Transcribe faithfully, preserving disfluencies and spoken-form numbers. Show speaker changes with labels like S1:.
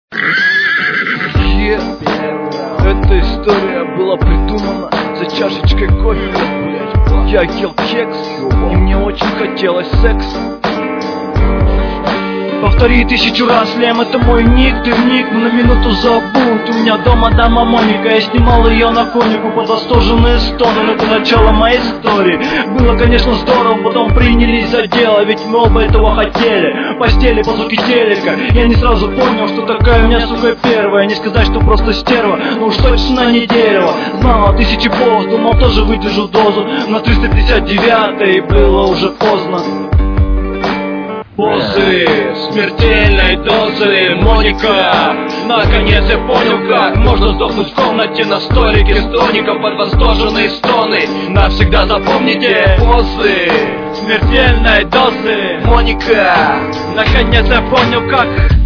S1: Yeah. Эта история была придумана за чашечкой кофе, блять. Я ел кекс, и мне очень хотелось секса. Повтори тысячу раз, Лем, это мой ник, ты вник, но на минуту забудь. У меня дома дама Моника, я снимал ее на конику под восторженные стоны. Но это начало моей истории. Было, конечно, здорово, потом принялись за дело, ведь мы оба этого хотели. Постели по звуке телека. Я не сразу понял, что такая у меня, сука, первая. Не сказать, что просто стерва, но уж точно не дерево. Знала тысячи поз, думал, тоже выдержу дозу. На триста пятьдесят девятой было уже поздно. Позы, смертельной дозы, Моника. Наконец я понял, как можно сдохнуть в комнате на столике с тоником под восторженные стоны. Навсегда запомните позы, смертельной дозы, Моника. Наконец я понял, как